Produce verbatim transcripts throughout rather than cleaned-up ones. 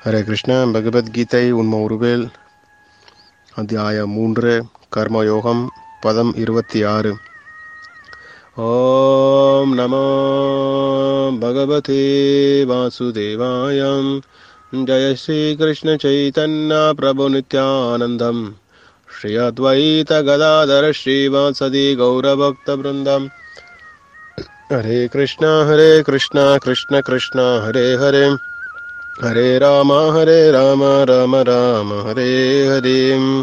ஹரே கிருஷ்ணா. பகவத்கீதை உண்ம உருவேல் அத்தியாயம் மூன்று கர்மயோகம் பதம் இருபத்தி ஆறு. ஓம் நமோ பகவதே வாசுதேவாயம். ஜய ஸ்ரீ கிருஷ்ண சைதன்ய பிரபு நித்யானந்தம் ஸ்ரீ அத்வைத கதாதர ஸ்ரீவாசதி கௌரபக்த பிருந்தம். ஹரே கிருஷ்ணா ஹரே கிருஷ்ணா கிருஷ்ண கிருஷ்ணா ஹரே ஹரே ஹரே ராம ஹரே ராம ராம ராம ஹரே ஹரே.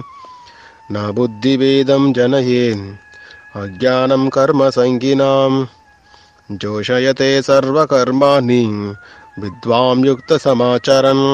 ந புத்திபேதம் ஜனயேன் அஜ்ஞானம் கர்ம சங்கினாம் ஜோஷயதே சர்வ கர்மாணி வித்வாம் யுக்த சமாச்சரன்.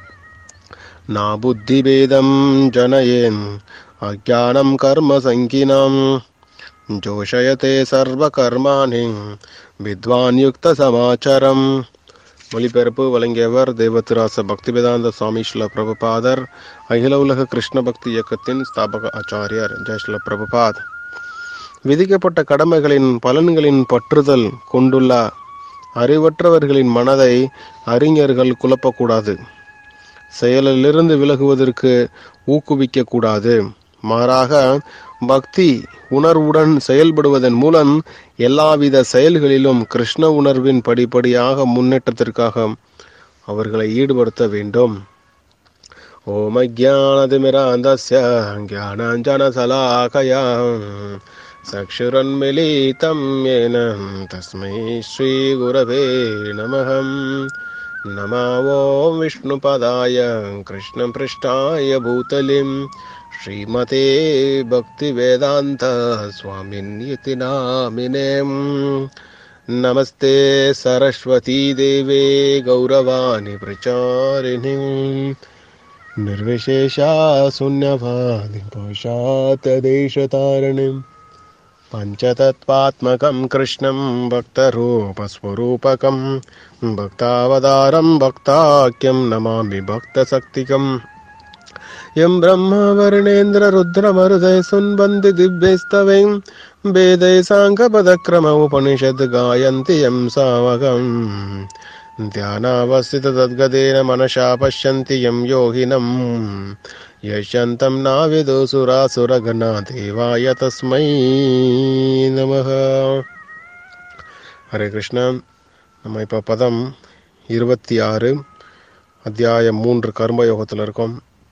ந புத்திபேதம் ஜனயேன் அஜ்ஞானம் கர்ம சங்கினாம் ஜோஷயதே சர்வ கர்மாணி வித்வான் யுக்த சமாச்சரம். மொழிபெயர்ப்பு வழங்கியவர் தேவத்திராச பக்திவேதாந்த சுவாமி ஸ்ரீல பிரபுபாதர், அகில உலக கிருஷ்ண பக்தி இயக்கத்தின் ஸ்தாபக ஆச்சாரியர். ஜெய் ஸ்ரீல பிரபுபாத். விதிக்கப்பட்ட கடமைகளின் பலன்களின் பற்றுதல் கொண்டுள்ள அறிவற்றவர்களின் மனதை அறிஞர்கள் குழப்பக்கூடாது. செயலிலிருந்து விலகுவதற்கு ஊக்குவிக்க கூடாது. மாறாக பக்தி உணர்வுடன் செயல்படுவதன் மூலம் எல்லாவித செயல்களிலும் கிருஷ்ண உணர்வின் படிப்படியாக முன்னேற்றத்திற்காக அவர்களை ஈடுபடுத்த வேண்டும். ஓம் அஜ்ஞானதிமிராந்தஸ்ய ஞானாஞ்சனசலாகயா சக்ஷுரன்மிலிதம் யேன தஸ்மை ஸ்ரீ குரவே நமः. நமோ ஓம் விஷ்ணுபதாய கிருஷ்ண ப்ருஷ்டாய பூதலிம் ஸ்ரீமதே பக்தி வேதாந்த சுவாமின்யதி நாமினே. நமஸ்தே சரஸ்வதி தேவே கௌரவாணி பிரச்சாரிணி நிர்விசேஷா சூன்யவாதி பௌஷாத் தேசதாரிணி. பஞ்சதத்வாத்மகம் கிருஷ்ணம் பக்தரூபஸ்வரூபகம் பக்தாவதாரம் பக்தாக்கியம் நமாமி பக்தசக்திகம். யம் பிரம்மா வருணேந்திர ருத்ரமருதை சுன்பந்தி திவ்யஸ்தவை வேதை சாங்கபதக்ரம உபனிஷத் காயந்தி யம் சாவகம். தியானாவஸ்தித தத்கதேன மனசா பஷ்யந்தி யம் யோகினம் யஷ்யந்தம் நாவிது சுராசுரகணா தேவாய தஸ்மை நமः. ஹரே கிருஷ்ணா. நம்ம இப்போ பதம் இருபத்தி ஆறு அத்தியாயம் மூன்று கர்மயோகத்தில் இருக்கோம்.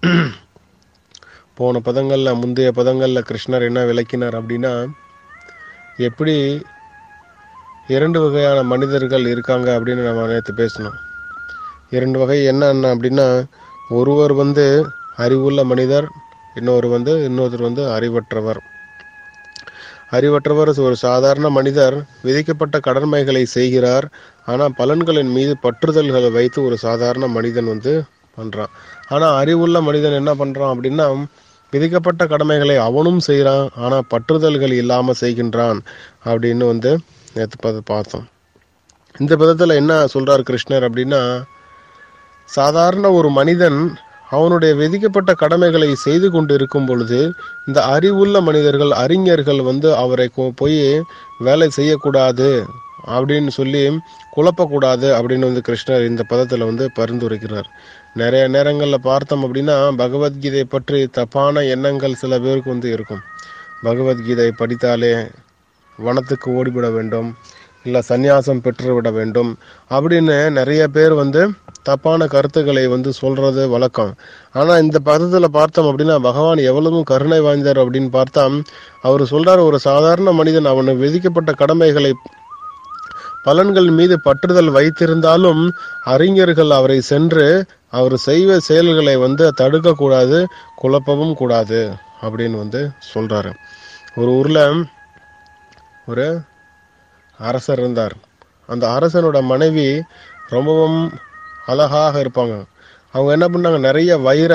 போன பதங்களில் முந்தைய பதங்களில் கிருஷ்ணர் என்ன விளக்கினார் அப்படின்னா, எப்படி இரண்டு வகையான மனிதர்கள் இருக்காங்க அப்படின்னு நம்ம நேற்று பேசணும். இரண்டு வகை என்னென்ன அப்படின்னா, ஒருவர் வந்து அறிவுள்ள மனிதர், இன்னொரு வந்து இன்னொருத்தர் வந்து அறிவற்றவர். அறிவற்றவர் ஒரு சாதாரண மனிதர், விதிக்கப்பட்ட கடமைகளை செய்கிறார். ஆனால் பலன்களின் மீது பற்றுதல்களை வைத்து ஒரு சாதாரண மனிதன் வந்து பண்ணுறான். ஆனால் அறிவுள்ள மனிதன் என்ன பண்ணுறான் அப்படின்னா, விதிக்கப்பட்ட கடமைகளை அவனும் செய்கிறான், ஆனால் பற்றுதல்கள் இல்லாமல் செய்கின்றான் அப்படின்னு வந்து நேற்று பார்த்து பார்த்தோம். இந்த பதத்தில் என்ன சொல்கிறார் கிருஷ்ணர் அப்படின்னா, சாதாரண ஒரு மனிதன் அவனுடைய விதிக்கப்பட்ட கடமைகளை செய்து கொண்டு இருக்கும் பொழுது இந்த அறிவுள்ள மனிதர்கள், அறிஞர்கள் வந்து அவரை போய் வேலை செய்யக்கூடாது அப்படின்னு சொல்லி குழப்பக்கூடாது அப்படின்னு வந்து கிருஷ்ணர் இந்த பதத்தில் வந்து பரிந்துரைக்கிறார். நிறைய நேரங்களில் பார்த்தோம் அப்படின்னா, பகவத்கீதை பற்றி தப்பான எண்ணங்கள் சில பேருக்கு வந்து இருக்கும். பகவத்கீதை படித்தாலே வனத்துக்கு ஓடிவிட வேண்டும், இல்லை சந்நியாசம் பெற்றுவிட வேண்டும் அப்படின்னு நிறைய பேர் வந்து தப்பான கருத்துக்களை வந்து சொல்றது வழக்கம். ஆனால் இந்த பதத்தில் பார்த்தோம் அப்படின்னா, பகவான் எவ்வளவு கருணை வாய்ந்தார் அப்படின்னு பார்த்தா, அவர் சொல்றார், ஒரு சாதாரண மனிதன் அவனுக்கு விதிக்கப்பட்ட கடமைகளை பலன்கள் மீது பற்றுதல் வைத்திருந்தாலும் அறிஞர்கள் அவரை சென்று அவர் செய்வ செயல்களை வந்து தடுக்கக்கூடாது, குழப்பவும் கூடாது அப்படின்னு வந்து சொல்றாரு. ஒரு ஊர்ல ஒரு அரசர் இருந்தார். அந்த அரசனோட மனைவி ரொம்பவும் அழகாக இருப்பாங்க. அவங்க என்ன பண்ணாங்க, நிறைய வைர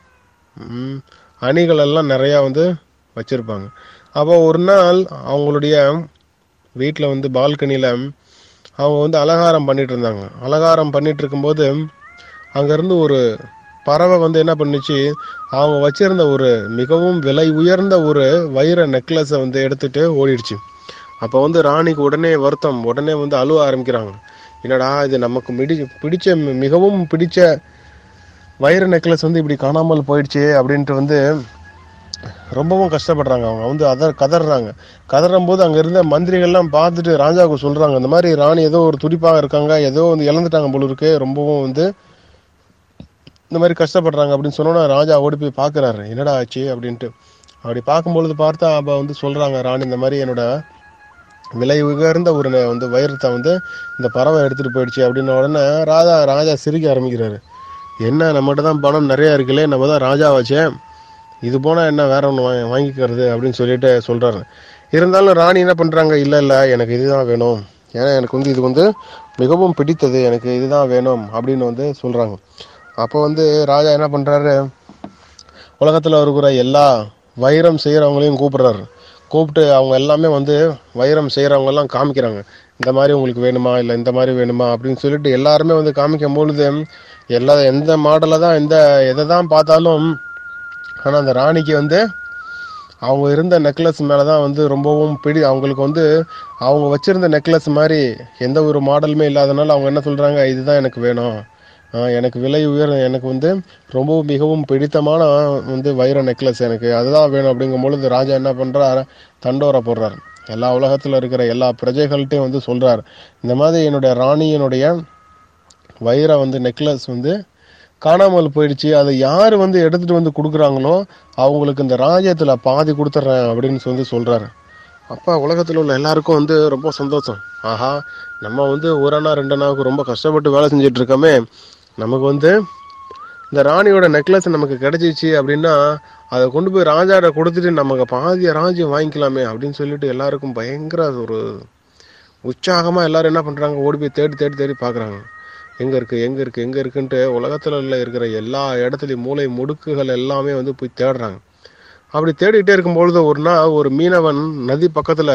அணிகள் எல்லாம் நிறையா வந்து வச்சிருப்பாங்க. அப்போ ஒரு நாள் அவங்களுடைய வீட்டில் வந்து பால்கனியில் அவங்க வந்து அலங்காரம் பண்ணிட்டு இருந்தாங்க. அலங்காரம் பண்ணிட்டு இருக்கும்போது அங்கேருந்து ஒரு பறவை வந்து என்ன பண்ணுச்சு, அவங்க வச்சிருந்த ஒரு மிகவும் விலை உயர்ந்த ஒரு வைர நெக்லஸை வந்து எடுத்துட்டு ஓடிடுச்சு. அப்போ வந்து ராணிக்கு உடனே வருத்தம், உடனே வந்து அழுவ ஆரம்பிக்கிறாங்க. என்னடா இது நமக்கு மிடி பிடிச்ச மிகவும் பிடிச்ச வைர நெக்லஸ் வந்து இப்படி காணாமல் போயிடுச்சு அப்படின்ட்டு வந்து ரொம்பவும் கஷ்டப்படுறாங்க. அவங்க வந்து அத கதறாங்க. கதறும் போது அங்க இருந்த மந்திரிகள்லாம் பார்த்துட்டு ராஜாவுக்கு சொல்றாங்க, இந்த மாதிரி ராணி ஏதோ ஒரு துடிப்பாக இருக்காங்க, ஏதோ வந்து இழந்துட்டாங்க போல இருக்கு, ரொம்பவும் வந்து இந்த மாதிரி கஷ்டப்படுறாங்க அப்படின்னு சொன்னோன்னா ராஜா ஓடி போய் பார்க்குறாரு, என்னடா ஆச்சு அப்படின்ட்டு. அப்படி பார்க்கும்பொழுது பார்த்தா அப்போ வந்து சொல்றாங்க, ராணி இந்த மாதிரி என்னோட விலை உயர்ந்த ஒரு நெ- வந்து வைரத்தை வந்து இந்த பறவை எடுத்துட்டு போயிடுச்சு அப்படின்ன உடனே ராஜா ராஜா சிரிக்க ஆரம்பிக்கிறாரு. என்ன நம்மகிட்ட தான் பணம் நிறைய இருக்குல்லே, நம்ம தான் ராஜாவாச்சே, இது போனா என்ன வேற ஒன்று வாங்கி வாங்கிக்கிறது அப்படின்னு சொல்லிட்டு சொல்றாரு. இருந்தாலும் ராணி என்ன பண்றாங்க, இல்ல இல்ல எனக்கு இதுதான் வேணும், ஏன்னா எனக்கு வந்து இது வந்து மிகவும் பிடித்தது, எனக்கு இதுதான் வேணும் அப்படின்னு வந்து சொல்றாங்க. அப்போ வந்து ராஜா என்ன பண்றாரு, உலகத்துல இருக்கிற எல்லா வைரம் செய்யறவங்களையும் கூப்பிடுறாரு. கூப்பிட்டு அவங்க எல்லாமே வந்து வைரம் செய்யறவங்க எல்லாம் காமிக்கிறாங்க, இந்த மாதிரி உங்களுக்கு வேணுமா இல்லை இந்த மாதிரி வேணுமா அப்படின்னு சொல்லிட்டு எல்லாருமே வந்து காமிக்கும் பொழுது எல்லா எந்த மாடலை தான் எந்த எதை தான் பார்த்தாலும், ஆனால் அந்த ராணிக்கு வந்து அவங்க இருந்த நெக்லஸ் மேலே தான் வந்து ரொம்பவும் பிடி, அவங்களுக்கு வந்து அவங்க வச்சிருந்த நெக்லஸ் மாதிரி எந்த ஒரு மாடலுமே இல்லாதனால அவங்க என்ன சொல்கிறாங்க, இதுதான் எனக்கு வேணும், ஆஹ் எனக்கு விலை உயர், எனக்கு வந்து ரொம்பவும் மிகவும் பிடித்தமான வந்து வைர நெக்லஸ் எனக்கு அதுதான் வேணும் அப்படிங்கும் பொழுது ராஜா என்ன பண்ணுறார், தண்டோரா போடுறார். எல்லா உலகத்தில் இருக்கிற எல்லா பிரஜைகள்கிட்டையும் வந்து சொல்கிறார், இந்த மாதிரி என்னுடைய ராணியினுடைய வைர வந்து நெக்லஸ் வந்து காணாமல் போயிடுச்சு, அதை யார் வந்து எடுத்துட்டு வந்து கொடுக்குறாங்களோ அவங்களுக்கு இந்த ராஜ்யத்தில் பாதி கொடுத்துட்றேன் அப்படின்னு வந்து சொல்றாரு. அப்போ உலகத்தில் உள்ள எல்லாருக்கும் வந்து ரொம்ப சந்தோஷம். ஆஹா, நம்ம வந்து ஒரு அண்ணா ரெண்டு அண்ணாவுக்கு ரொம்ப கஷ்டப்பட்டு வேலை செஞ்சுட்டு இருக்கோமே, நமக்கு வந்து இந்த ராணியோட நெக்லஸ் நமக்கு கிடைச்சிச்சு அப்படின்னா அதை கொண்டு போய் ராஜாட கொடுத்துட்டு நமக்கு பாதிய ராஜ்யம் வாங்கிக்கலாமே அப்படின்னு சொல்லிட்டு எல்லாருக்கும் பயங்கர ஒரு உற்சாகமா எல்லாரும் என்ன பண்றாங்க, ஓடி போய் தேடி தேடி தேடி பார்க்கறாங்க, எங்க இருக்கு எங்க இருக்கு எங்க இருக்குன்ட்டு உலகத்துல உள்ள இருக்கிற எல்லா இடத்துலயும் மூளை முடுக்குகள் எல்லாமே வந்து போய் தேடுறாங்க. அப்படி தேடிக்கிட்டே இருக்கும்பொழுது ஒரு நாள் ஒரு மீனவன் நதி பக்கத்துல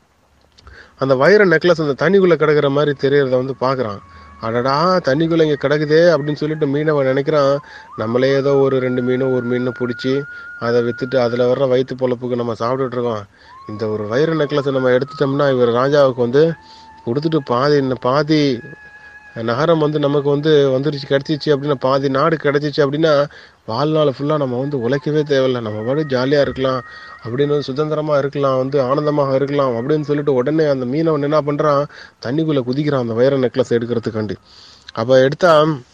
அந்த வைர நெக்லஸ் அந்த தண்ணிக்குள்ள கிடக்குற மாதிரி தெரியறத வந்து பாக்குறான். அடடா, தண்ணிக்குள்ள இங்க கிடக்குதே அப்படின்னு சொல்லிட்டு மீனவன் நினைக்கிறான், நம்மளே ஏதோ ஒரு ரெண்டு மீனும் ஒரு மீன் பிடிச்சி அதை வித்துட்டு அதுல வர்ற வயிற்று பொழப்புக்கு நம்ம சாப்பிட்டுட்டு இருக்கோம், இந்த ஒரு வைர நெக்லஸை நம்ம எடுத்துட்டோம்னா இவர் ராஜாவுக்கு வந்து கொடுத்துட்டு பாதி பாதி நகரம் வந்து நமக்கு வந்து வந்துருச்சு, கிடைச்சிச்சு அப்படின்னா, பாதி நாடு கிடைச்சிச்சு அப்படின்னா வாழ்நாள் ஃபுல்லாக நம்ம வந்து உழைக்கவே தேவையில்லை, நம்ம பாட்டு ஜாலியாக இருக்கலாம் அப்படின்னு வந்து சுதந்திரமாக இருக்கலாம், வந்து ஆனந்தமாக இருக்கலாம் அப்படின்னு சொல்லிட்டு உடனே அந்த மீனவன் என்ன பண்ணுறான், தண்ணிக்குள்ளே குதிக்கிறான் அந்த வைர நெக்லஸ் எடுக்கிறதுக்காண்டி. அப்போ எடுத்தா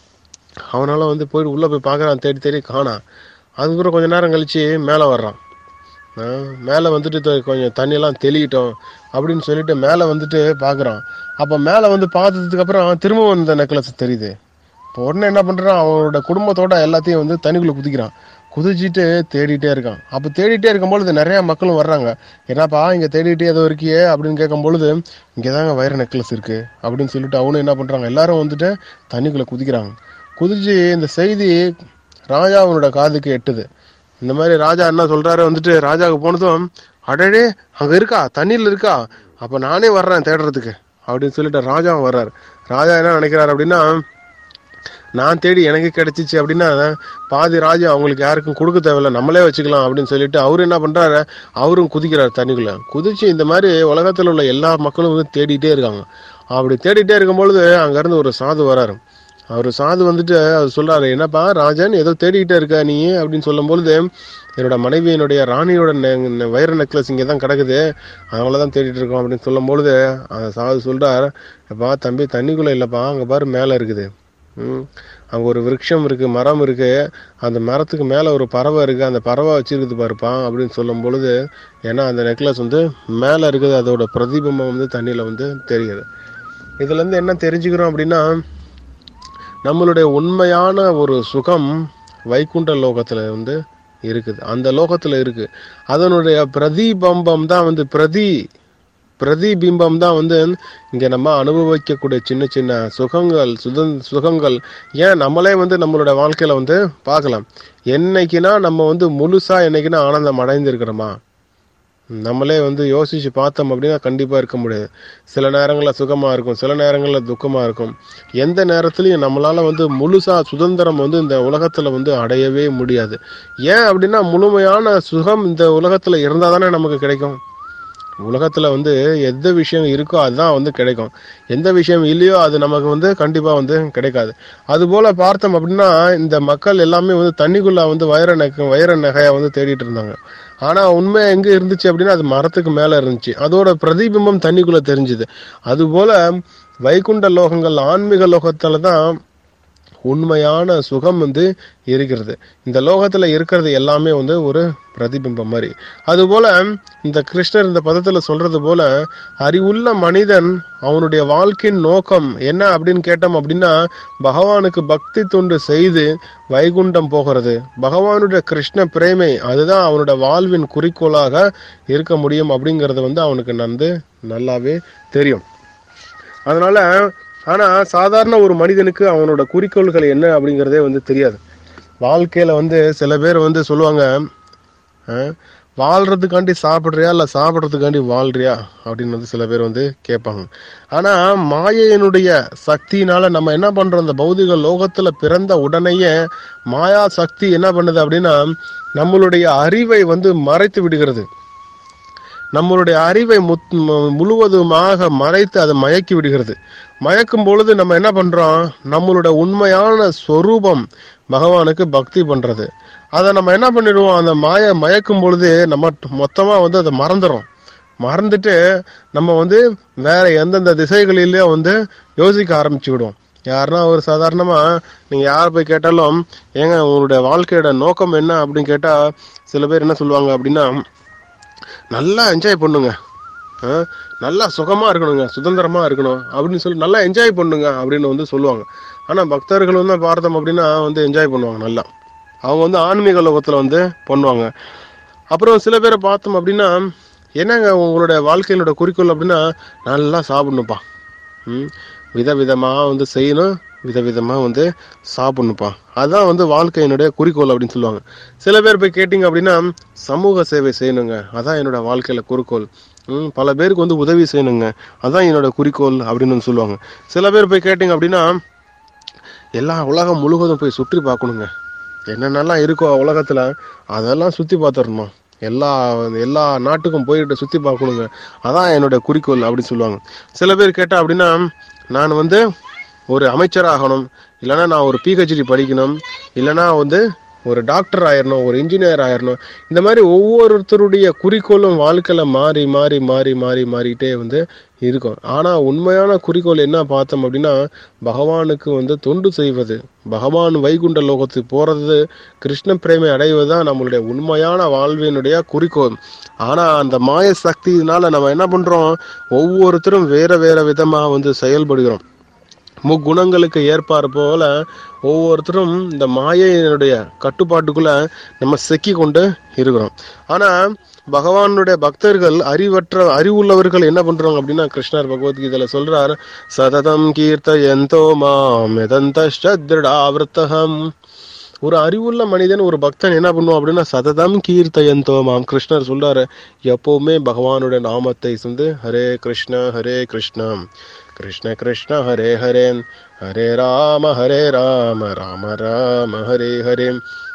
அவனால் வந்து போயிட்டு உள்ளே போய் பார்க்குறான், தேடி தேடி காணான். அதுக்கப்புறம் கொஞ்ச நேரம் கழித்து மேலே வர்றான். மேலே வந்துட்டு தொ- கொஞ்சம் தண்ணியெல்லாம் தெளிக்கிட்டோம் அப்படின்னு சொல்லிட்டு மேலே வந்துட்டு பார்க்குறான். அப்போ மேலே வந்து பார்த்ததுக்கு அப்புறம் திரும்பவும் இந்த நெக்லஸ் தெரியுது. இப்போ உடனே என்ன பண்ணுறான், அவனோட குடும்பத்தோட எல்லாத்தையும் வந்து தண்ணிக்குள்ளே குதிக்கிறான். குதிச்சுட்டு தேடிட்டே இருக்கான். அப்போ தேடிட்டே இருக்கும்பொழுது நிறைய மக்களும் வர்றாங்க, என்னப்பா இங்கே தேடிட்டே ஏதோ இருக்கியே அப்படின்னு கேட்கும் பொழுது, இங்கே தாங்க வைர நெக்லஸ் இருக்கு அப்படின்னு சொல்லிட்டு அவனும் என்ன பண்ணுறாங்க, எல்லாரும் வந்துட்டு தண்ணிக்குள்ளே குதிக்கிறாங்க. குதிச்சு இந்த செய்தி ராஜா அவனோட காதுக்கு எட்டுது. இந்த மாதிரி ராஜா என்ன சொல்றாரு, வந்துட்டு ராஜாவுக்கு போனதும், அடடே அங்க இருக்கா, தண்ணியில் இருக்கா, அப்ப நானே வர்றேன் தேடுறதுக்கு அப்படின்னு சொல்லிட்டு ராஜாவும் வர்றாரு. ராஜா என்ன நினைக்கிறாரு அப்படின்னா, நான் தேடி எனக்கு கிடைச்சிச்சு அப்படின்னா பாதி ராஜா அவங்களுக்கு யாருக்கும் கொடுக்க தேவையில்ல, நம்மளே வச்சுக்கலாம் அப்படின்னு சொல்லிட்டு அவரு என்ன பண்றாரு, அவரும் குதிக்கிறாரு தண்ணிக்குள்ள. குதிச்சு இந்த மாதிரி உலகத்தில் உள்ள எல்லா மக்களும் வந்து தேடிட்டே இருக்காங்க. அப்படி தேடிட்டே இருக்கும் பொழுது அங்க இருந்து ஒரு சாது வராரு. அவர் சாது வந்துட்டு அவர் சொல்றாரு, என்னப்பா ராஜன் ஏதோ தேடிக்கிட்டே இருக்க நீ அப்படின்னு சொல்லும் பொழுது, என்னோட மனைவி என்னுடைய ராணியோட நெ- வைர நெக்லஸ் இங்கே தான் கிடக்குது, அதனால தான் தேடிட்டு இருக்கோம் அப்படின்னு சொல்லும் பொழுது அந்த சாது சொல்றார், எப்பா தம்பி தண்ணிக்குள்ள இல்லைப்பா, அங்கே பாரு மேலே இருக்குது, ம் அங்கே ஒரு விருட்சம் இருக்கு, மரம் இருக்கு, அந்த மரத்துக்கு மேலே ஒரு பறவை இருக்கு, அந்த பறவை வச்சிருக்குது பாருப்பா அப்படின்னு சொல்லும் பொழுது, ஏன்னா அந்த நெக்லஸ் வந்து மேலே இருக்குது, அதோட பிரதிபிம்பம் வந்து தண்ணியில் வந்து தெரியுது. இதுல இருந்து என்ன தெரிஞ்சுக்கிறோம் அப்படின்னா, நம்மளுடைய உண்மையான ஒரு சுகம் வைகுண்ட லோகத்துல வந்து இருக்குது, அந்த லோகத்துல இருக்கு. அதனுடைய பிரதிபம்பம் தான் வந்து பிரதி பிரதிபிம்பம் தான் வந்து இங்க நம்ம அனுபவிக்கக்கூடிய சின்ன சின்ன சுகங்கள் சுதந் சுகங்கள். ஏன் நம்மளே வந்து நம்மளோட வாழ்க்கையில வந்து பார்க்கலாம், என்னைக்குன்னா நம்ம வந்து முழுசா என்னைக்குன்னா ஆனந்தம் அடைந்திருக்கிறோமா, நம்மளே வந்து யோசிச்சு பார்த்தோம் அப்படின்னா கண்டிப்பா இருக்க முடியாது. சில நேரங்களில் சுகமா இருக்கும், சில நேரங்களில் துக்கமா இருக்கும். எந்த நேரத்திலையும் நம்மளால வந்து முழுசா சுதந்திரம் வந்து இந்த உலகத்துல வந்து அடையவே முடியாது. ஏன் அப்படின்னா முழுமையான சுகம் இந்த உலகத்துல இருந்தா தானே நமக்கு கிடைக்கும். உலகத்துல வந்து எந்த விஷயம் இருக்கோ அதுதான் வந்து கிடைக்கும். எந்த விஷயம் இல்லையோ அது நமக்கு வந்து கண்டிப்பா வந்து கிடைக்காது. அது போல பார்த்தோம் அப்படின்னா இந்த மக்கள் எல்லாமே வந்து தண்ணிக்குள்ள வந்து வைர நகை வைர நகையை வந்து தேடிட்டு இருந்தாங்க. ஆனா உண்மை எங்க இருந்துச்சு அப்படின்னா அது மரத்துக்கு மேல இருந்துச்சு. அதோட பிரதிபிம்பம் தண்ணிக்குள்ள தெரிஞ்சுது. அது போல வைகுண்ட லோகங்கள் ஆன்மீக லோகத்துல தான் உண்மையான சுகம் வந்து இருக்கிறது. இந்த லோகத்துல இருக்கிறது எல்லாமே வந்து ஒரு பிரதிபிம்பம் மாதிரி. அதுபோல இந்த கிருஷ்ணர் இந்த பதத்துல சொல்றது போல அறிவுள்ள மனிதன் அவனுடைய வாழ்க்கையின் நோக்கம் என்ன அப்படின்னு கேட்டோம் அப்படின்னா பகவானுக்கு பக்தி தொண்டு செய்து வைகுண்டம் போகிறது. பகவானுடைய கிருஷ்ண பிரேமை அதுதான் அவனுடைய வாழ்வின் குறிக்கோளாக இருக்க முடியும் அப்படிங்கறது வந்து அவனுக்கு வந்து நல்லாவே தெரியும். அதனால ஆனா சாதாரண ஒரு மனிதனுக்கு அவனோட குறிக்கோள்கள் என்ன அப்படிங்கறதே வந்து தெரியாது. வாழ்க்கையில வந்து சில பேர் வந்து சொல்லுவாங்க, வாழ்றதுக்காண்டி சாப்பிடுறியா இல்ல சாப்பிடுறதுக்காண்டி வாழ்றியா அப்படின்னு வந்து சில பேர் வந்து கேட்பாங்க. ஆனா மாயையினுடைய சக்தியினால நம்ம என்ன பண்றோம், இந்த பௌதிக லோகத்துல பிறந்த உடனேயே மாயா சக்தி என்ன பண்ணுது அப்படின்னா நம்மளுடைய அறிவை வந்து மறைத்து விடுகிறது. நம்மளுடைய அறிவை முழுவதுமாக மறைத்து அதை மயக்கி விடுகிறது. மயக்கும் பொழுது நம்ம என்ன பண்றோம், நம்மளுடைய உண்மையான ஸ்வரூபம் பகவானுக்கு பக்தி பண்றது. அதை நம்ம என்ன பண்ணிடுவோம், அந்த மாய மயக்கும் பொழுது நம்ம மொத்தமா வந்து அதை மறந்துடும். மறந்துட்டு நம்ம வந்து வேற எந்தெந்த திசைகளிலே வந்து யோசிக்க ஆரம்பிச்சு விடுவோம். யாருன்னா ஒரு சாதாரணமா நீங்க யார போய் கேட்டாலும் ஏங்க உங்களுடைய வாழ்க்கையோட நோக்கம் என்ன அப்படின்னு கேட்டா சில பேர் என்ன சொல்லுவாங்க அப்படின்னா நல்லா என்ஜாய் பண்ணுங்க, நல்லா சுகமா இருக்கணுங்க, சுதந்திரமா இருக்கணும் அப்படின்னு சொல்லி நல்லா என்ஜாய் பண்ணுங்க அப்படின்னு வந்து சொல்லுவாங்க. ஆனா பக்தர்கள் வந்து பார்த்தோம் அப்படின்னா வந்து என்ஜாய் பண்ணுவாங்க நல்லா. அவங்க வந்து ஆன்மீக லோகத்துல வந்து பண்ணுவாங்க. அப்புறம் சில பேரை பார்த்தோம் அப்படின்னா என்னங்க உங்களுடைய வாழ்க்கையினோட குறிக்கோள் அப்படின்னா நல்லா சாப்பிடணும்ப்பா, ம் விதவிதமா வந்து செய்யணும், விதவிதமா வந்து சாப்பிடணும்ப்பா, அதான் வந்து வாழ்க்கையினுடைய குறிக்கோள் அப்படின்னு சொல்லுவாங்க. சில பேர் போய் கேட்டீங்க அப்படின்னா சமூக சேவை செய்யணுங்க, அதான் என்னோட வாழ்க்கையில குறிக்கோள், ம் பல பேருக்கு வந்து உதவி செய்யணுங்க, அதான் என்னோட குறிக்கோள் அப்படின்னு சொல்லுவாங்க. சில பேர் போய் கேட்டீங்க அப்படின்னா எல்லா உலகம் முழுவதும் போய் சுற்றி பார்க்கணுங்க, என்னென்னலாம் இருக்கோ உலகத்துல அதெல்லாம் சுத்தி பார்த்துடணும், எல்லா எல்லா நாட்டுக்கும் போயிட்டு சுத்தி பார்க்கணுங்க, அதான் என்னோட குறிக்கோள் அப்படின்னு சொல்லுவாங்க. சில பேர் கேட்டா அப்படின்னா நான் வந்து ஒரு அமைச்சர் ஆகணும், இல்லைன்னா நான் ஒரு பிஹெச்டி படிக்கணும், இல்லைன்னா வந்து ஒரு டாக்டர் ஆயிரணும், ஒரு இன்ஜினியர் ஆயிரணும். இந்த மாதிரி ஒவ்வொருத்தருடைய குறிக்கோளும் வாழ்க்கையில மாறி மாறி மாறி மாறி மாறிட்டே வந்து இருக்கும். ஆனா உண்மையான குறிக்கோள் என்ன பார்த்தோம் அப்படின்னா பகவானுக்கு வந்து தொண்டு செய்வது, பகவான் வைகுண்ட லோகத்துக்கு போறது, கிருஷ்ண பிரேமை அடைவதுதான் நம்மளுடைய உண்மையான வாழ்வினுடைய குறிக்கோள். ஆனா அந்த மாய சக்தியினால நம்ம என்ன பண்றோம், ஒவ்வொருத்தரும் வேற வேற விதமா வந்து செயல்படுகிறோம். முக்குணங்களுக்கு ஏற்பாறு போல ஒவ்வொருத்தரும் இந்த மாயையினுடைய கட்டுப்பாட்டுக்குள்ள நம்ம சிக்கி கொண்டு இருக்கிறோம். ஆனா பகவானுடைய பக்தர்கள் அறிவற்ற அறிவுள்ளவர்கள் என்ன பண்றாங்க அப்படின்னா கிருஷ்ணர் பகவத்கீதையில சொல்றார், சததம் கீர்த்தயந்தோ மாம் யதந்தஷ்டத்ருடாவ்ருத்தஹம். ஒரு அறிவுள்ள மனிதன் ஒரு பக்தன் என்ன பண்ணுவோம் அப்படின்னா சததம் கீர்த்தயந்தோ மாம், கிருஷ்ணர் சொல்றாரு எப்பவுமே பகவானுடைய நாமத்தை வந்து ஹரே கிருஷ்ண ஹரே கிருஷ்ணா கிருஷ்ண கிருஷ்ண ஹரே ஹரே ஹரே ராம ஹரே ராம ராம ராம ஹரே ஹரே,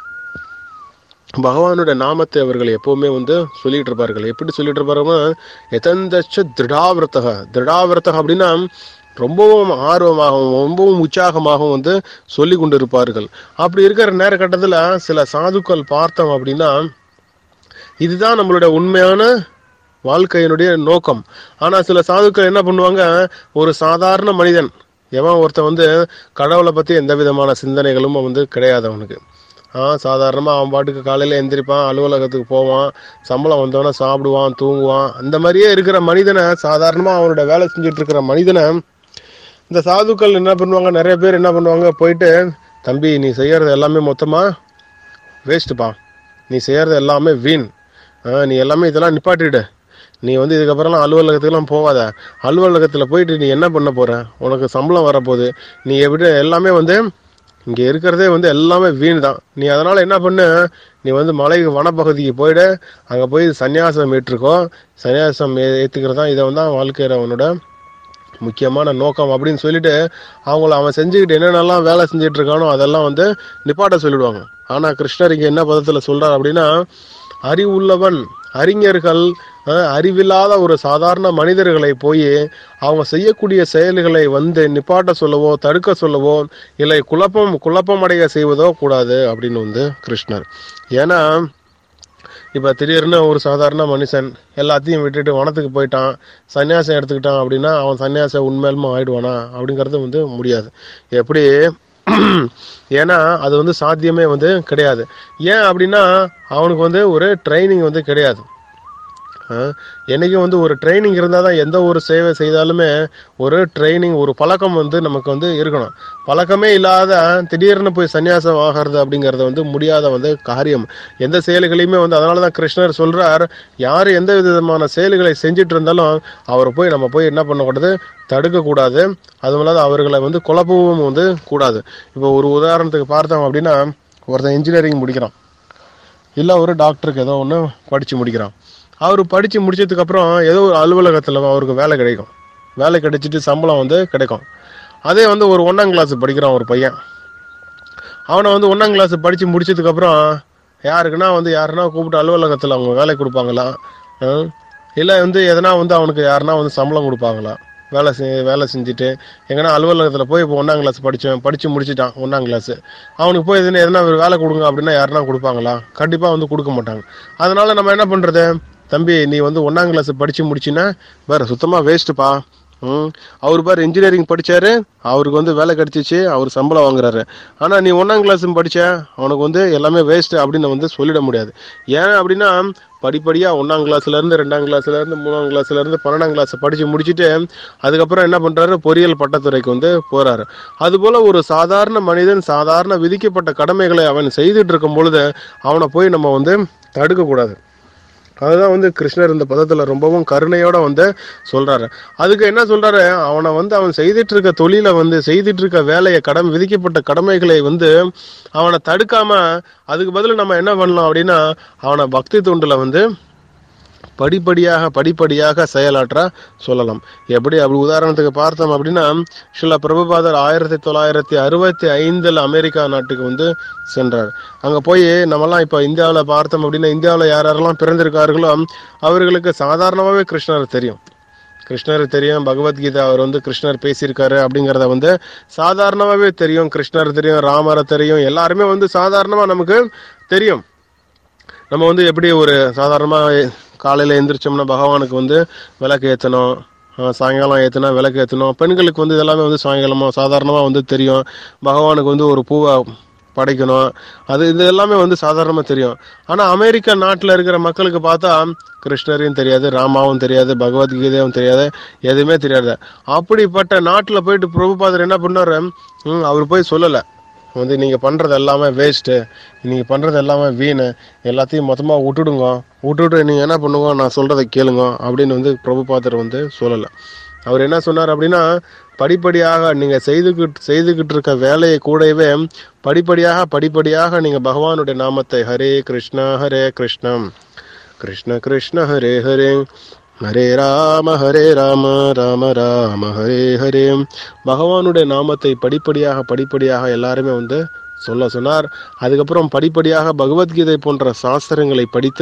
பகவானுடைய நாமத்தை அவர்கள் எப்பவுமே வந்து சொல்லிட்டு இருப்பார்கள். எப்படி சொல்லிட்டு இருப்பாருன்னா எதந்தச்ச திருடாவிரத்தக, திருடாவிரத்தக அப்படின்னா ரொம்பவும் ஆர்வமாகவும் ரொம்பவும் உற்சாகமாகவும் வந்து சொல்லி கொண்டு இருப்பார்கள். அப்படி இருக்கிற நேர கட்டத்துல சில சாதுக்கள் பார்த்தோம் அப்படின்னா இதுதான் நம்மளுடைய உண்மையான வாழ்க்கையினுடைய நோக்கம். ஆனா சில சாதுக்கள் என்ன பண்ணுவாங்க, ஒரு சாதாரண மனிதன் எவன் ஒருத்தன் வந்து கடவுளை பத்தி எந்த விதமான சிந்தனைகளும் வந்து கிடையாது அவனுக்கு, ஆஹ் சாதாரணமா அவன் பாட்டுக்கு காலையில எந்திரிப்பான், அலுவலகத்துக்கு போவான், சம்பளம் வந்தவன சாப்பிடுவான், தூங்குவான், அந்த மாதிரியே இருக்கிற மனிதனை, சாதாரணமா அவனோட வேலை செஞ்சுட்டு இருக்கிற மனிதனை இந்த சாதுக்கள் என்ன பண்ணுவாங்க, நிறைய பேர் என்ன பண்ணுவாங்க, போயிட்டு தம்பி நீ செய்யறது எல்லாமே மொத்தமா வேஸ்ட்டுப்பா, நீ செய்யறது எல்லாமே வீண், நீ எல்லாமே இதெல்லாம் நிப்பாட்டிடு, நீ வந்து இதுக்கப்புறம்லாம் அலுவலகத்துக்குலாம் போகாத, அலுவலகத்தில் போயிட்டு நீ என்ன பண்ண போற, உனக்கு சம்பளம் வரப்போகுது, நீ எப்படி எல்லாமே வந்து இங்கே இருக்கிறதே வந்து எல்லாமே வீண் தான், நீ அதனால் என்ன பண்ணு, நீ வந்து மலை வனப்பகுதிக்கு போயிடு, அங்கே போய் சன்னியாசம் ஏற்றுக்கோ, சன்னியாசம் ஏற்றுக்கிறது தான் இதை வந்து வாழ்க்கையில் அவனோட முக்கியமான நோக்கம் அப்படின்னு சொல்லிட்டு அவங்கள அவன் செஞ்சுக்கிட்டு என்னென்னலாம் வேலை செஞ்சுட்டு இருக்கானோ அதெல்லாம் வந்து நிப்பாட்ட சொல்லிடுவாங்க. ஆனால் கிருஷ்ணர் இங்கே என்ன பதத்தில் சொல்கிறார் அப்படின்னா அறிவுள்ளவன் அறிஞர்கள் அறிவில்லாத ஒரு சாதாரண மனிதர்களை போய் அவங்க செய்யக்கூடிய செயல்களை வந்து நிப்பாட்ட சொல்லவோ தடுக்க சொல்லவோ இல்லை குழப்பம் குழப்பமடைய செய்வதோ கூடாது அப்படின்னு வந்து கிருஷ்ணர். ஏன்னா இப்ப திடீர்னு ஒரு சாதாரண மனுஷன் எல்லாத்தையும் விட்டுட்டு வனத்துக்கு போயிட்டான், சன்னியாசம் எடுத்துக்கிட்டான் அப்படின்னா அவன் சன்னியாசம் உண்மையிலுமே ஆயிடுவானா அப்படிங்கிறது வந்து முடியாது. எப்படி? ஏன்னா அது வந்து சாத்தியமே வந்து கிடையாது. ஏன் அப்படின்னா அவனுக்கு வந்து ஒரு ட்ரைனிங் வந்து கிடையாது. என்னைக்கும் வந்து ஒரு ட்ரைனிங் இருந்தால் தான் எந்த ஒரு சேவை செய்தாலுமே ஒரு ட்ரைனிங் ஒரு பழக்கம் வந்து நமக்கு வந்து இருக்கணும். பழக்கமே இல்லாத திடீர்னு போய் சன்னியாசம் ஆகிறது அப்படிங்கிறது வந்து முடியாத வந்து காரியம். எந்த செயல்களையுமே வந்து அதனால தான் கிருஷ்ணர் சொல்றார், யார் எந்த விதமான செயல்களை செஞ்சுட்டு இருந்தாலும் அவரை போய் நம்ம போய் என்ன பண்ணக்கூடாது, தடுக்கக்கூடாது. அதுவும் இல்லாத அவர்களை வந்து குழப்பவும் வந்து கூடாது. இப்போ ஒரு உதாரணத்துக்கு பார்த்தோம் அப்படின்னா ஒருத்தன் இன்ஜினியரிங் முடிக்கிறான், இல்லை ஒரு டாக்டருக்கு ஏதோ ஒன்று படித்து முடிக்கிறான். அவர் படித்து முடிச்சதுக்கப்புறம் ஏதோ ஒரு அலுவலகத்தில் அவருக்கு வேலை கிடைக்கும். வேலை கிடைச்சிட்டு சம்பளம் வந்து கிடைக்கும். அதே வந்து ஒரு ஒன்றாம் கிளாஸ் படிக்கிறான் ஒரு பையன். அவனை வந்து ஒன்றாம் கிளாஸ் படித்து முடிச்சதுக்கப்புறம் யாருக்குன்னா வந்து யாருன்னா கூப்பிட்டு அலுவலகத்தில் அவங்க வேலை கொடுப்பாங்களா, இல்லை வந்து எதனா வந்து அவனுக்கு யாருன்னா வந்து சம்பளம் கொடுப்பாங்களா, வேலை செ வேலை செஞ்சுட்டு எங்கன்னா அலுவலகத்தில் போய் இப்போ ஒன்றாம் கிளாஸ் படித்தேன் படித்து முடிச்சுட்டான் ஒன்றாம் கிளாஸு, அவனுக்கு போய் எதுனா எதனா ஒரு வேலை கொடுங்க அப்படின்னா யாருன்னா கொடுப்பாங்களா? கண்டிப்பாக வந்து கொடுக்க மாட்டாங்க. அதனால நம்ம என்ன பண்ணுறது, தம்பி நீ வந்து ஒன்றாம் கிளாஸ் படித்து முடிச்சின்னா வேறு சுத்தமாக வேஸ்ட்டுப்பா. ம் அவர் பாரு இன்ஜினியரிங் படித்தாரு, அவருக்கு வந்து வேலை கிடைச்சிச்சு, அவர் சம்பளம் வாங்குறாரு. ஆனால் நீ ஒன்றாம் கிளாஸ் படித்த அவனுக்கு வந்து எல்லாமே வேஸ்ட்டு அப்படின்னு வந்து சொல்லிட முடியாது. ஏன் அப்படின்னா படிப்படியாக ஒன்றாம் கிளாஸ்லேருந்து ரெண்டாம் கிளாஸ்லேருந்து மூணாம் கிளாஸ்லேருந்து பன்னெண்டாம் கிளாஸ் படித்து முடிச்சுட்டு அதுக்கப்புறம் என்ன பண்ணுறாரு, பொறியியல் பட்டத்துறைக்கு வந்து போகிறாரு. அதுபோல் ஒரு சாதாரண மனிதன் சாதாரண விதிக்கப்பட்ட கடமைகளை அவன் செய்துட்டு இருக்கும் பொழுது அவனை போய் நம்ம வந்து தடுக்கக்கூடாது. அதுதான் வந்து கிருஷ்ணர் இந்த பதத்துல ரொம்பவும் கருணையோட வந்து சொல்றாரு. அதுக்கு என்ன சொல்றாரு, அவனை வந்து அவன் செய்துட்டு இருக்க தொழிலை வந்து செய்துட்டு இருக்க வேலையை கடமை விதிக்கப்பட்ட கடமைகளை வந்து அவனை தடுக்காம அதுக்கு பதில் நம்ம என்ன பண்ணலாம் அப்படின்னா அவனை பக்தி தொண்டுல வந்து படிப்படியாக படிப்படியாக செயலாற்ற சொல்லலாம். எப்படி அப்படி உதாரணத்துக்கு பார்த்தோம் அப்படின்னா ஸ்ரீல பிரபுபாதர் ஆயிரத்தி தொள்ளாயிரத்தி அறுபத்தி ஐந்துல அமெரிக்கா நாட்டுக்கு வந்து சென்றார். அங்க போய் நம்மலாம் இப்ப இந்தியாவில் பார்த்தோம் அப்படின்னா இந்தியாவில் யார் யாரெல்லாம் பிறந்திருக்கார்களோ அவர்களுக்கு சாதாரணமாகவே கிருஷ்ணர் தெரியும். கிருஷ்ணர் தெரியும், பகவத்கீதை அவர் வந்து கிருஷ்ணர் பேசியிருக்காரு அப்படிங்கிறத வந்து சாதாரணமாகவே தெரியும். கிருஷ்ணர் தெரியும், ராமரை தெரியும், எல்லாருமே வந்து சாதாரணமா நமக்கு தெரியும். நம்ம வந்து எப்படி ஒரு சாதாரணமாக காலையில் எழுந்திரிச்சோம்னா பகவானுக்கு வந்து விளக்கு ஏற்றணும், சாயங்காலம் ஏற்றினா விளக்கு ஏற்றணும். பெண்களுக்கு வந்து இதெல்லாமே வந்து சாயங்காலமாக சாதாரணமாக வந்து தெரியும். பகவானுக்கு வந்து ஒரு பூவை படைக்கணும், அது இது எல்லாமே வந்து சாதாரணமாக தெரியும். ஆனால் அமெரிக்கா நாட்டில் இருக்கிற மக்களுக்கு பார்த்தா கிருஷ்ணரையும் தெரியாது, ராமாவும் தெரியாது, பகவத்கீதையும் தெரியாது, எதுவுமே தெரியாது. அப்படிப்பட்ட நாட்டில் போயிட்டு பிரபுபாதர் என்ன பண்ணாரு, அவர் போய் சொல்லலை வந்து நீங்கள் பண்ணுறது எல்லாமே வேஸ்ட்டு, நீங்கள் பண்ணுறது எல்லாமே வீணு, எல்லாத்தையும் மொத்தமாக விட்டுடுங்க, விட்டுட்டு நீங்கள் என்ன பண்ணுங்க நான் சொல்கிறத கேளுங்க அப்படின்னு வந்து பிரபுபாதர் வந்து சொல்லலை. அவர் என்ன சொன்னார் அப்படின்னா படிப்படியாக நீங்கள் செய்துக்கிட்டு செய்துக்கிட்டு இருக்க வேலையை கூடவே படிப்படியாக படிப்படியாக நீங்கள் பகவானுடைய நாமத்தை ஹரே கிருஷ்ணா ஹரே கிருஷ்ணம் கிருஷ்ண கிருஷ்ண ஹரே ஹரே ஹரே ராம ஹரே ராம ராம ராம ஹரே ஹரே பகவானுடைய நாமத்தை படிப்படியாக படிப்படியாக எல்லாருமே வந்து சொல்ல சொன்னார். அதுக்கப்புறம் படிப்படியாக பகவத்கீதை போன்ற சாஸ்திரங்களை படித்து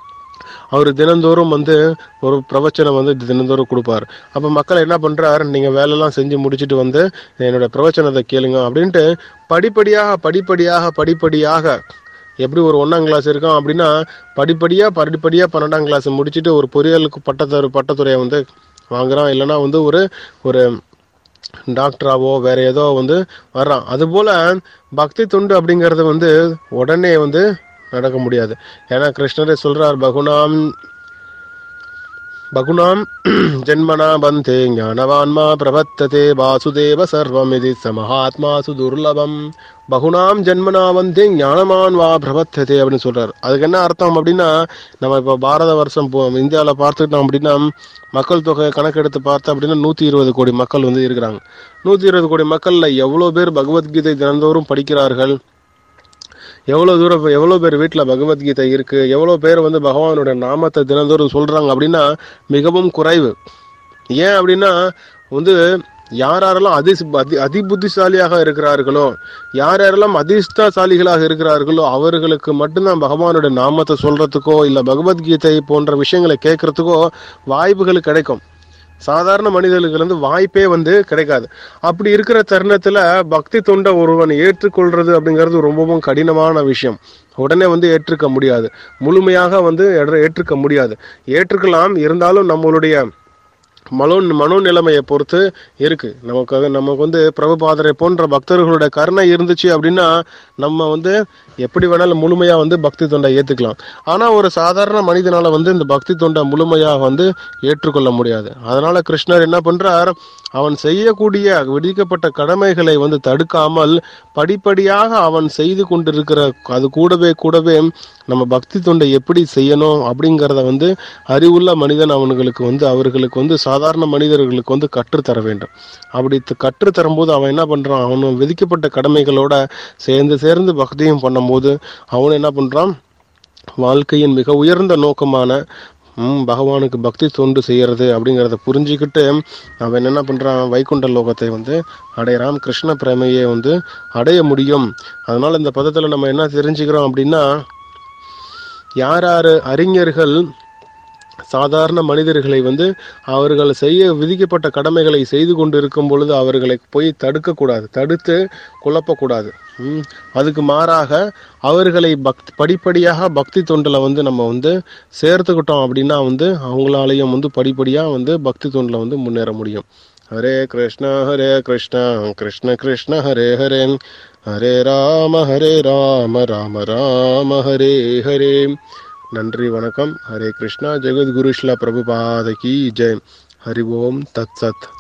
அவர் தினந்தோறும் வந்து ஒரு பிரவச்சனம் வந்து தினந்தோறும் கொடுப்பார். அப்போ மக்கள் என்ன பண்ணுறார், நீங்கள் வேலையெல்லாம் செஞ்சு முடிச்சுட்டு வந்து என்னோட பிரவச்சனத்தை கேளுங்க அப்படின்ட்டு படிப்படியாக படிப்படியாக படிப்படியாக எப்படி ஒரு ஒன்றாம் கிளாஸ் இருக்கும் அப்படின்னா படிப்படியாக படிப்படியாக பன்னெண்டாம் கிளாஸ் முடிச்சுட்டு ஒரு பொறியியலுக்கு பட்டத்து பட்டத்துறையை வந்து வாங்குறான், இல்லைன்னா வந்து ஒரு ஒரு டாக்டராவோ வேற ஏதோ வந்து வர்றான். அதுபோல் பக்தி தொண்டு அப்படிங்கிறது வந்து உடனே வந்து நடக்க முடியாது. ஏன்னா கிருஷ்ணரே சொல்றார், பகுனாம் பகுனாம் ஜென்மனா பந்தே ஞானவான்மா பிரபத்ததே வாசுதேவ சர்வம் இது சமஹாத்மா சுதுர்லபம் பகுனாம் ஜென்மனா வந்தே ஞானமான் வா பிரபத்ததே அப்படின்னு சொல்றாரு. அதுக்கு என்ன அர்த்தம் அப்படின்னா நம்ம இப்போ பாரத வருஷம் இந்தியாவில் பார்த்துக்கிட்டோம் அப்படின்னா மக்கள் தொகை கணக்கெடுத்து பார்த்தோம் அப்படின்னா நூற்றி இருபது கோடி மக்கள் வந்து இருக்கிறாங்க. நூற்றி இருபது கோடி மக்கள்ல எவ்வளோ பேர் பகவத்கீதை தினந்தோறும் படிக்கிறார்கள், எவ்வளோ தூரம் எவ்வளோ பேர் வீட்டில் பகவத்கீதை இருக்குது, எவ்வளோ பேர் வந்து பகவானுடைய நாமத்தை தினந்தோறும் சொல்கிறாங்க அப்படின்னா மிகவும் குறைவு. ஏன் அப்படின்னா வந்து யார் யாரெல்லாம் அதி அதி அதி புத்திசாலியாக இருக்கிறார்களோ, யார் யாரெல்லாம் அதிர்ஷ்டசாலிகளாக இருக்கிறார்களோ அவர்களுக்கு மட்டும்தான் பகவானுடைய நாமத்தை சொல்றதுக்கோ இல்ல பகவத்கீதை போன்ற விஷயங்களை கேட்கறதுக்கோ வாய்ப்புகள் கிடைக்கும். சாதாரண மனிதர்களுக்கு வந்து வாய்ப்பே வந்து கிடைக்காது. அப்படி இருக்கிற தருணத்துல பக்தி தொண்டை ஒருவன் ஏற்றுக்கொள்றது அப்படிங்கிறது ரொம்பவும் கடினமான விஷயம். உடனே வந்து ஏற்றுக்க முடியாது, முழுமையாக வந்து ஏற்றுக்க முடியாது. ஏற்றுக்கலாம், இருந்தாலும் நம்மளுடைய மனோ மனோநிலைமையை பொறுத்து இருக்கு. நமக்கு நமக்கு வந்து பிரபுபாதரை போன்ற பக்தர்களுடைய கருணை இருந்துச்சு அப்படின்னா நம்ம வந்து எப்படி வேணாலும் முழுமையா வந்து பக்தி தொண்டை ஏத்துக்கலாம். ஆனா ஒரு சாதாரண மனிதனால வந்து இந்த பக்தி தொண்டை முழுமையா வந்து ஏற்றுக்கொள்ள முடியாது. அதனால கிருஷ்ணர் என்ன பண்றார், அவன் செய்யக்கூடிய விதிக்கப்பட்ட கடமைகளை வந்து தடுக்காமல் படிப்படியாக அவன் செய்து கொண்டிருக்கிற அது கூடவே கூடவே நம்ம பக்தி தொண்டை எப்படி செய்யணும் அப்படிங்கிறத வந்து அறிவுள்ள மனிதன் அவனுங்களுக்கு வந்து அவர்களுக்கு வந்து சாதாரண மனிதர்களுக்கு வந்து கற்றுத்தர வேண்டும். அப்படி கற்றுத்தரும்போது அவன் என்ன பண்றான், அவன் விதிக்கப்பட்ட கடமைகளோட சேர்ந்து சேர்ந்து பக்தியும் பண்ணும்போது அவன் என்ன பண்றான், வாழ்க்கையின் மிக உயர்ந்த நோக்கமான ம் பகவானுக்கு பக்தி தொண்டு செய்யறது அப்படிங்கிறத புரிஞ்சுக்கிட்டு அவன் என்ன பண்றான், வைகுண்ட லோகத்தை வந்து அடையறான், கிருஷ்ண பிரேமையை வந்து அடைய முடியும். அதனால இந்த பதத்துல நம்ம என்ன தெரிஞ்சுக்கிறோம் அப்படின்னா, யார் யாரு அறிஞர்கள் சாதாரண மனிதர்களை வந்து அவர்கள் செய்ய விதிக்கப்பட்ட கடமைகளை செய்து கொண்டு இருக்கும் பொழுது அவர்களை போய் தடுக்கக்கூடாது, தடுத்து குழப்பக்கூடாது. ம் அதுக்கு மாறாக அவர்களை பக்தி படிப்படியாக பக்தி தொண்டில் வந்து நம்ம வந்து சேர்த்துக்கிட்டோம் அப்படின்னா வந்து அவங்களாலையும் வந்து படிப்படியாக வந்து பக்தி தொண்டில் வந்து முன்னேற முடியும். ஹரே கிருஷ்ணா ஹரே கிருஷ்ணா கிருஷ்ண கிருஷ்ண ஹரே ஹரே, ஹரே ராம ஹரே ராம ராம ராம ஹரே ஹரே. நன்றி, வணக்கம். ஹரே கிருஷ்ணா. ஜெகத்குரு ஸ்ரீல பிரபுபாத கி ஜெய். ஹரி ஓம் தத் சத்.